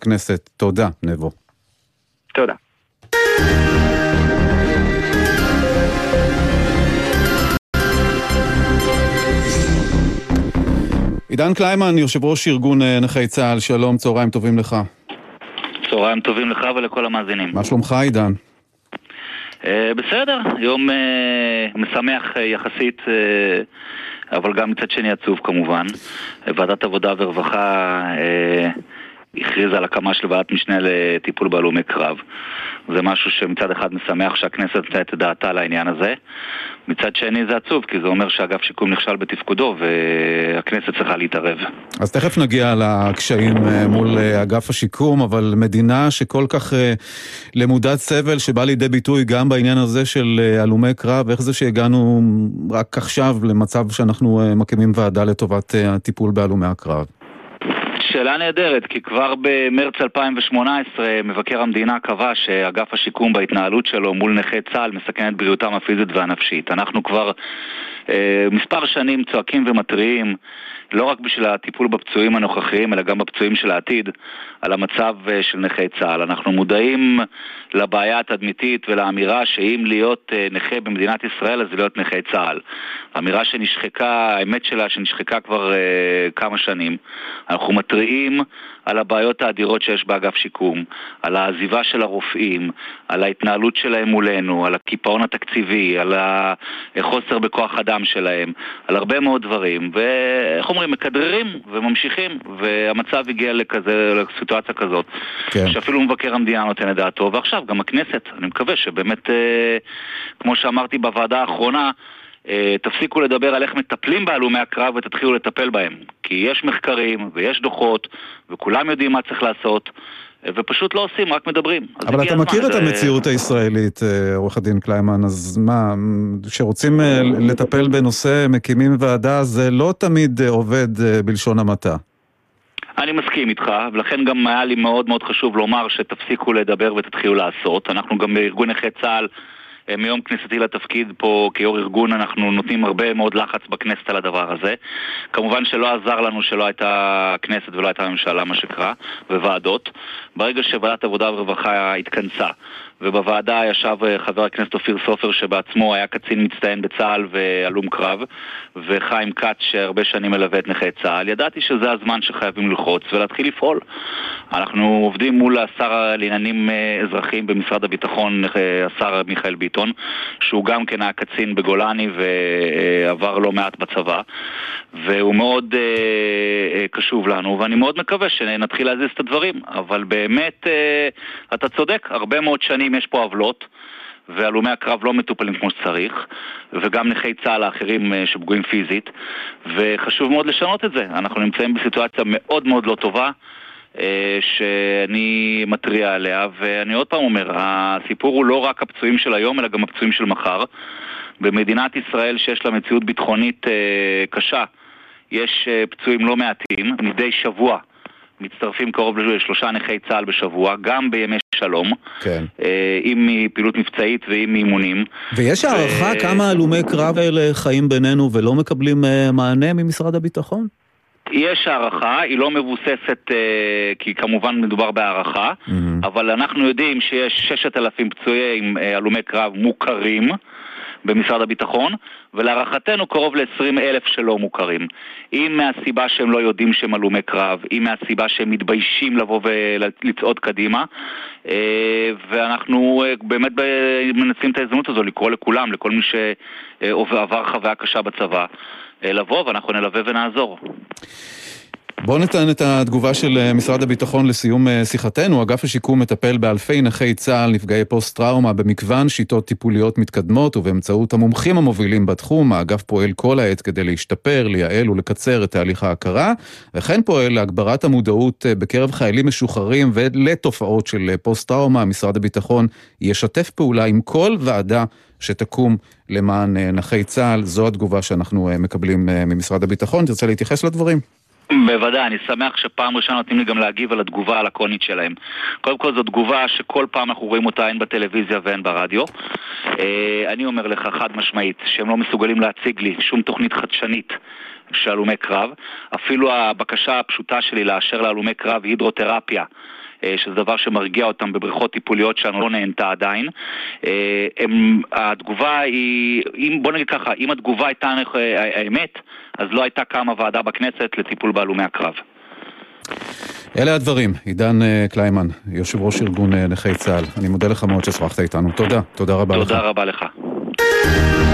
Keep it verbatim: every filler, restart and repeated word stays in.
הכנסת. תודה, נבו. תודה. עידן קליימן, יושב ראש ארגון נכי צה"ל, שלום, צהריים טובים לך. צהריים טובים לך ולכל המאזינים. מה שלומך, עידן? בסדר, יום משמח יחסית, אבל גם מצד שני עצוב כמובן. ועדת עבודה ורווחה הכריזה על הקמה של ועדת משנה לטיפול בהלומי קרב. זה משהו שמצד אחד משמח שהכנסת נתנה את דעתה לעניין הזה. מצד שני זה עצוב, כי זה אומר שאגף שיקום נכשל בתפקודו, והכנסת צריכה להתערב. אז תכף נגיע לקשיים מול אגף השיקום, אבל מדינה שכל כך למודת סבל, שבא לידי ביטוי גם בעניין הזה של הלומי קרב, איך זה שהגענו רק עכשיו למצב שאנחנו מקימים ועדה לטובת הטיפול בהלומי הקרב? שאלה נהדרת, כי כבר במרץ אלפיים ושמונה עשרה מבקר המדינה קבע שאגף השיקום בהתנהלות שלו מול נכי צה"ל מסכן את בריאותם הפיזית והנפשית. אנחנו כבר אה, מספר שנים צועקים ומטריעים, לא רק בשביל הטיפול בפצועים הנוכחיים, אלא גם בפצועים של העתיד, על המצב אה, של נכי צה"ל. אנחנו מודעים לבעיה התדמיתית ולאמירה שאם להיות אה, נכה במדינת ישראל, אז להיות נכי צה"ל. אמירה שנשחקה, האמת שלה שנשחקה כבר אה, כמה שנים. אנחנו מטריעים על הבעיות האדירות שיש באגף שיקום, על העזיבה של הרופאים, על ההתנהלות שלהם מולנו, על הקיפאון התקציבי, על החוסר בכוח אדם שלהם, על הרבה מאוד דברים, ואיך אומרים, מקדררים וממשיכים, והמצב הגיע לכזה, לסיטואציה כזאת, כן. שאפילו מבקר המדינה נותן את דעתו, ועכשיו גם הכנסת, אני מקווה שבאמת, כמו שאמרתי בוועדה האחרונה, תפסיקו לדבר על איך מטפלים בהלומי הקרב ותתחילו לטפל בהם, כי יש מחקרים ויש דוחות וכולם יודעים מה צריך לעשות ופשוט לא עושים, רק מדברים. אבל אתה מכיר את המציאות הישראלית, עורך הדין קליימן, אז מה, שרוצים לטפל בנושא מקימים ועדה, זה לא תמיד עובד בלשון המעטה. אני מסכים איתך, ולכן גם היה לי מאוד מאוד חשוב לומר שתפסיקו לדבר ותתחילו לעשות. אנחנו גם בארגון נכי צה"ל, מיום כניסתי לתפקיד פה כיו"ר ארגון, אנחנו נותנים הרבה מאוד לחץ בכנסת על הדבר הזה. כמובן שלא עזר לנו שלא הייתה כנסת ולא הייתה ממשלה, מה שקרה, וועדות. ברגע שוועדת עבודה ורווחה התכנסה, ובוועדה ישב חבר הכנסת אופיר סופר שבעצמו היה קצין מצטיין בצה"ל והלום קרב, וחיים כץ שהרבה שנים מלווה את נכי צה"ל, ידעתי שזה הזמן שחייבים ללחוץ ולהתחיל לפעול. אנחנו עובדים מול השר לעניינים אזרחיים במשרד הביטחון, השר מיכאל ביטון, שהוא גם כן היה קצין בגולני ועבר לא מעט בצבא, והוא מאוד קשוב לנו, ואני מאוד מקווה שנתחיל להזיז את הדברים, אבל באמת אתה צודק, הרבה מאוד שנים יש פה עוולות, והלומי הקרב לא מטופלים כמו שצריך, וגם נכי צה"ל האחרים שפגועים פיזית, וחשוב מאוד לשנות את זה. אנחנו נמצאים בסיטואציה מאוד מאוד לא טובה, שאני מטריע עליה, ואני עוד פעם אומר, הסיפור הוא לא רק הפצועים של היום, אלא גם הפצועים של מחר. במדינת ישראל שיש לה מציאות ביטחונית קשה, יש פצועים לא מעטים, מדי שבוע מצטרפים קרוב לשלושה נכי צה"ל בשבוע, גם בימי שלום, כן. עם פעילות מבצעית ועם אימונים. ויש הערכה ו... כמה הלומי קרב האלה חיים בינינו ולא מקבלים מענה ממשרד הביטחון? יש הערכה, היא לא מבוססת, כי כמובן מדובר בהערכה, mm-hmm. אבל אנחנו יודעים שיש ששת אלפים פצועים הלומי קרב מוכרים במשרד הביטחון, ולהערכתנו קרוב ל-עשרים אלף שלא מוכרים. אם מהסיבה שהם לא יודעים שהם הלומי קרב, אם מהסיבה שהם מתביישים לבוא ולצעוד קדימה, ואנחנו באמת מנצלים את ההזדמנות הזו לקרוא לכולם, לכל מי שעבר חוויה קשה בצבא, לבוא ואנחנו נלווה ונעזור. בואו ניתן את התגובה של משרד הביטחון לסיום שיחתנו. אגף השיקום מטפל באלפי נכי צה"ל, נפגעי פוסט-טראומה, במגוון שיטות טיפוליות מתקדמות, ובאמצעות המומחים המובילים בתחום, האגף פועל כל העת כדי להשתפר, לייעל ולקצר את תהליך ההכרה, וכן פועל להגברת המודעות בקרב חיילים משוחררים ולתופעות של פוסט-טראומה. משרד הביטחון ישתף פעולה עם כל ועדה שתקום למען נכי צה"ל. זו התגובה שאנחנו מקבלים ממשרד הביטחון. תרצה להתייחס לדברים? בוודאי, אני שמח שפעם ראשונה נותנים לי גם להגיב על התגובה הלקונית שלהם. קודם כל זו תגובה שכל פעם אנחנו רואים אותה הן בטלוויזיה והן ברדיו. אני אומר לך חד משמעית שהם לא מסוגלים להציג לי שום תוכנית חדשנית של הלומי קרב. אפילו הבקשה הפשוטה שלי לאשר להלומי קרב הידרותרפיה שזה דבר שמרגיע אותם בבריכות טיפוליות שלנו לא נהנתה עדיין. הם, התגובה היא, אם, בוא נגיד ככה, אם התגובה הייתה האמת, אז לא הייתה קמה ועדה בכנסת לטיפול בהלומי הקרב. אלה הדברים. עידן קליימן, יושב ראש ארגון נכי צה"ל. אני מודה לך מאוד ששוחחת איתנו. תודה. תודה רבה לך. תודה רבה לך.